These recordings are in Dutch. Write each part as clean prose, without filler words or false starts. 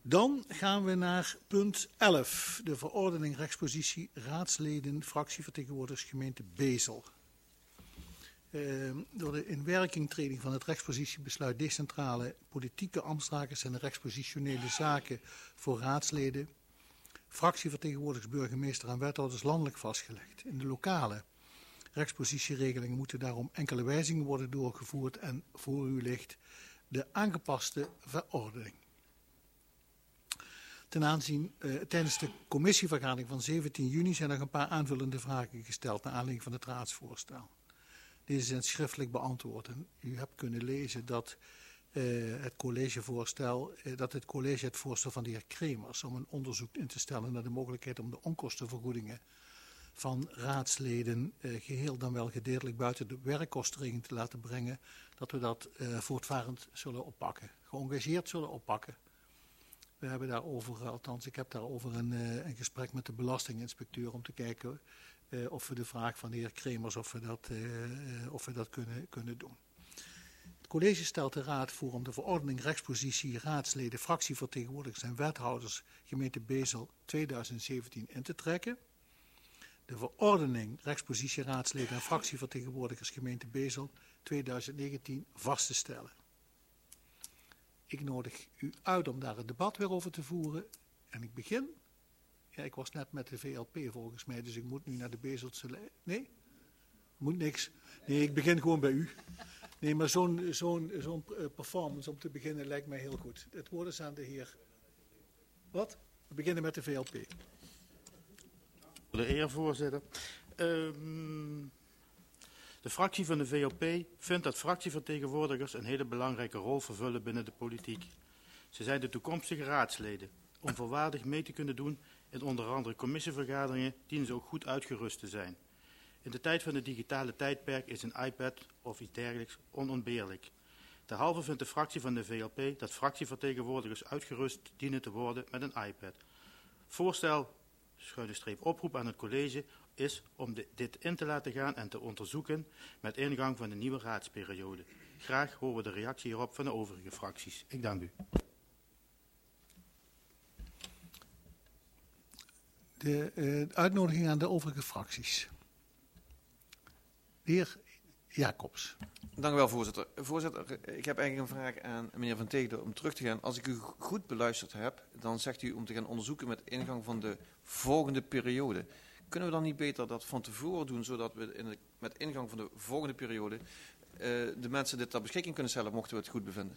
Dan gaan we naar punt 11. De verordening rechtspositie raadsleden, fractievertegenwoordigers gemeente Bezel. Door de inwerkingtreding van het rechtspositiebesluit decentrale politieke ambtstakers en de rechtspositionele zaken voor raadsleden, fractievertegenwoordigers, burgemeester en wethouders landelijk vastgelegd. In de lokale rechtspositieregelingen moeten daarom enkele wijzigingen worden doorgevoerd en voor u ligt de aangepaste verordening. Tijdens de commissievergadering van 17 juni zijn nog een paar aanvullende vragen gesteld naar aanleiding van het raadsvoorstel. Deze zijn schriftelijk beantwoord en u hebt kunnen lezen dat het college het voorstel van de heer Kremers om een onderzoek in te stellen naar de mogelijkheid om de onkostenvergoedingen van raadsleden geheel dan wel gedeeltelijk buiten de werkkostenregeling te laten brengen, dat we dat voortvarend zullen oppakken, geëngageerd zullen oppakken. We hebben daarover, althans ik heb daarover een gesprek met de belastinginspecteur om te kijken of we de vraag van de heer Kremers, of we dat kunnen doen. Het college stelt de raad voor om de verordening rechtspositie raadsleden, fractievertegenwoordigers en wethouders gemeente Bezel 2017 in te trekken. De verordening rechtspositie raadsleden en fractievertegenwoordigers gemeente Bezel 2019 vast te stellen. Ik nodig u uit om daar het debat weer over te voeren. En ik begin. Ja, ik was net met de VLP volgens mij, dus ik moet nu naar de Bezelse... Nee? Moet niks. Nee, ik begin gewoon bij u. Nee, maar zo'n performance om te beginnen lijkt mij heel goed. Het woord is aan de heer... Wat? We beginnen met de VLP. De heer voorzitter. De fractie van de VLP vindt dat fractievertegenwoordigers een hele belangrijke rol vervullen binnen de politiek. Ze zijn de toekomstige raadsleden. Om volwaardig mee te kunnen doen in onder andere commissievergaderingen dienen ze ook goed uitgerust te zijn. In de tijd van het digitale tijdperk is een iPad of iets dergelijks onontbeerlijk. Derhalve vindt de fractie van de VLP dat fractievertegenwoordigers uitgerust dienen te worden met een iPad. Voorstel, oproep aan het college, is om dit in te laten gaan en te onderzoeken met ingang van de nieuwe raadsperiode. Graag horen we de reactie hierop van de overige fracties. Ik dank u. De uitnodiging aan de overige fracties. De heer Jacobs. Dank u wel, voorzitter. Voorzitter, ik heb eigenlijk een vraag aan meneer Van Tegelen om terug te gaan. Als ik u goed beluisterd heb, dan zegt u om te gaan onderzoeken met ingang van de volgende periode. Kunnen we dan niet beter dat van tevoren doen, zodat we met ingang van de volgende periode de mensen dit ter beschikking kunnen stellen, mochten we het goed bevinden?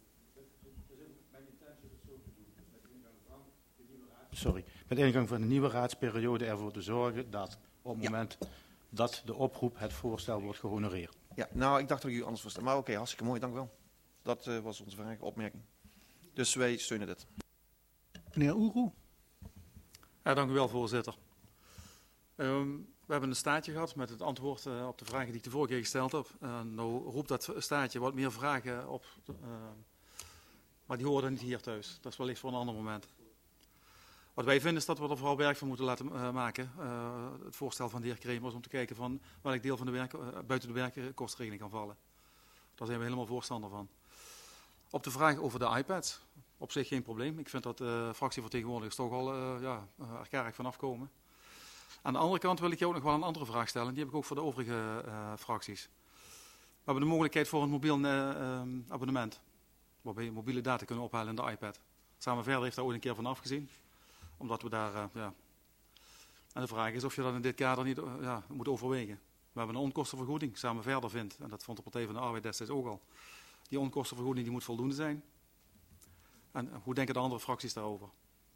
Met ingang van de nieuwe raadsperiode ervoor te zorgen dat op het moment dat de oproep het voorstel wordt gehonoreerd. Ja, nou, ik dacht dat u anders was. Maar oké, hartstikke mooi, dank u wel. Dat was onze vraag, opmerking. Dus wij steunen dit. Meneer Oeroe. Ja, dank u wel, voorzitter. We hebben een staartje gehad met het antwoord op de vragen die ik de vorige keer gesteld heb. Nou roept dat staartje wat meer vragen op, maar die horen niet hier thuis. Dat is wellicht voor een ander moment. Wat wij vinden is dat we er vooral werk van moeten laten maken. Het voorstel van de heer Kremers om te kijken van welk deel van de buiten de werkkostenregeling kan vallen. Daar zijn we helemaal voorstander van. Op de vraag over de iPads, op zich geen probleem. Ik vind dat fractievertegenwoordigers toch al er karig vanaf komen. Aan de andere kant wil ik je ook nog wel een andere vraag stellen. Die heb ik ook voor de overige fracties. We hebben de mogelijkheid voor een mobiel abonnement. Waarbij je mobiele data kunnen ophalen in de iPad. Samen Verder heeft daar ooit een keer van afgezien. Omdat we daar, En de vraag is of je dat in dit kader niet moet overwegen. We hebben een onkostenvergoeding, Samen Verder vindt. En dat vond de Partij van de Arbeid destijds ook al. Die onkostenvergoeding die moet voldoende zijn. En hoe denken de andere fracties daarover?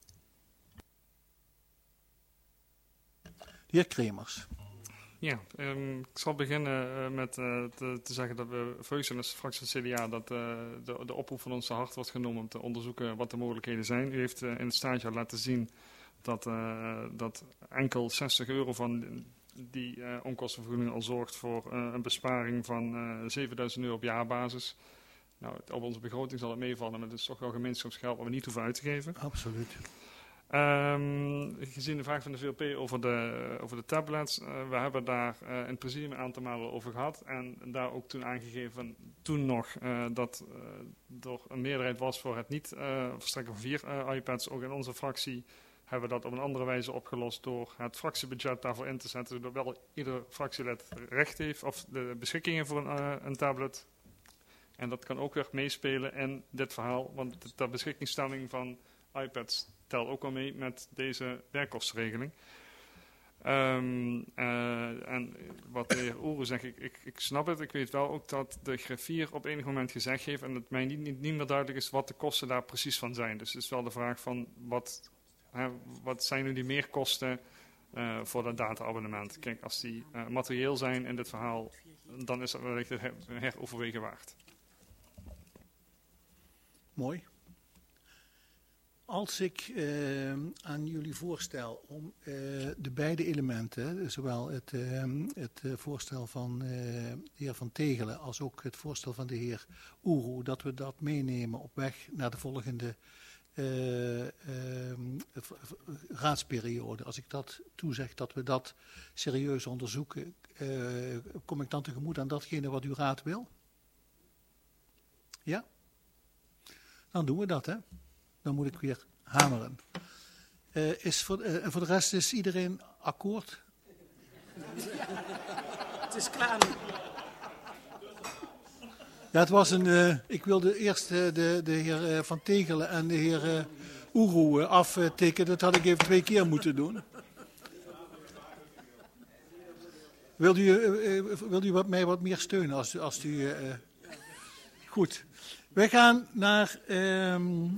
De heer Kremers. Ja, ik zal beginnen met te zeggen dat we vreugd zijn als fractie van het CDA dat de oproep van ons te hard wordt genomen om te onderzoeken wat de mogelijkheden zijn. U heeft in het staartje al laten zien dat enkel €60 van die onkostenvergoeding al zorgt voor een besparing van €7.000 op jaarbasis. Nou, op onze begroting zal het meevallen, maar het is toch wel gemeenschapsgeld wat we niet hoeven uit te geven. Absoluut. Gezien de vraag van de VLP over de tablets, we hebben daar in het presidium een aantal malen over gehad en daar ook toen aangegeven, toen nog, dat er een meerderheid was voor het niet verstrekken van 4 iPads. Ook in onze fractie hebben we dat op een andere wijze opgelost door het fractiebudget daarvoor in te zetten, zodat wel ieder fractielid recht heeft of de beschikkingen voor een tablet. En dat kan ook weer meespelen in dit verhaal, want de beschikkingstelling van iPads telt ook al mee met deze werkkostenregeling. En wat de heer Oere zegt, ik snap het. Ik weet wel ook dat de griffier op enig moment gezegd heeft en het mij niet meer duidelijk is wat de kosten daar precies van zijn. Dus het is wel de vraag van wat zijn nu die meerkosten voor dat data-abonnement. Kijk, als die materieel zijn in dit verhaal, dan is dat wellicht het heroverwegen waard. Mooi. Als ik aan jullie voorstel om de beide elementen, zowel het voorstel van de heer Van Tegelen als ook het voorstel van de heer Oeroe, dat we dat meenemen op weg naar de volgende raadsperiode. Als ik dat toezeg dat we dat serieus onderzoeken, kom ik dan tegemoet aan datgene wat uw raad wil? Ja? Dan doen we dat, hè? Dan moet ik weer hameren. Voor de rest is iedereen akkoord? Het is klaar nu. Ja, het was ik wilde eerst de heer Van Tegelen en de heer Oeroe aftikken. Dat had ik even 2 keer moeten doen. Wilt u mij wat meer steunen als u... Goed. Wij gaan naar